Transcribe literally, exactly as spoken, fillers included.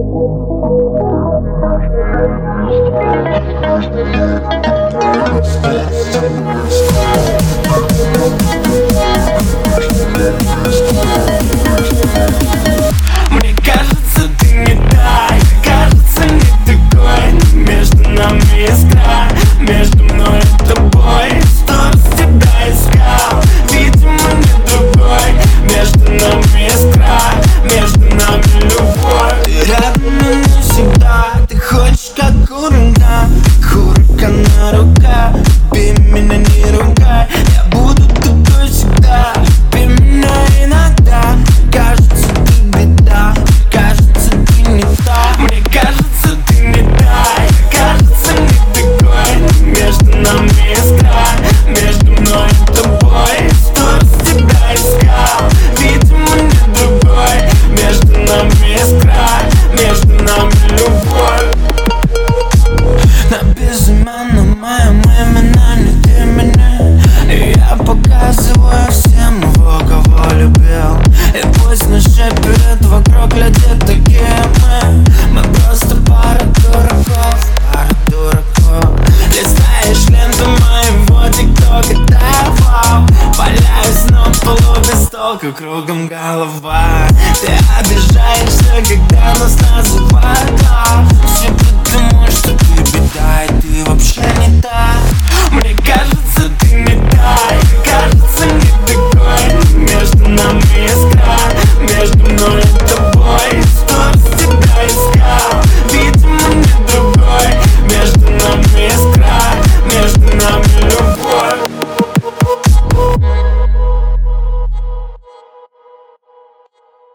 Мне кажется, ты не так, кажется, не такой. Между нами искра, между мной и тобой. Сто раз тебя искал, видимо, не другой. Между нами искра, между нами любовь. Ты рядом, но не всегда. Ты хочешь, как ураган, хуракана рука. Люби меня, не ругай, я буду тобой всегда. Люби меня иногда. Кажется, ты беда, кажется, ты не та. Мне кажется, ты не та, кажется, не такой. Между нами искра, между мной и тобой. Сто раз тебя искал, видимо, не другой. Между нами искра, между нами любовь. На безымянном моем имена нет имени, и я показываю всем его, кого любил. И пусть наши перед вокруг люди такие мы. Мы просто пара дураков, пара дураков. Листаешь ленту моего тиктока, вау. Валяюсь на полу без толка, кругом голова. Ты обижаешься, когда нас называют так. Все потому, что ты беда, и ты вообще не та. Мне кажется, ты не та, кажется, не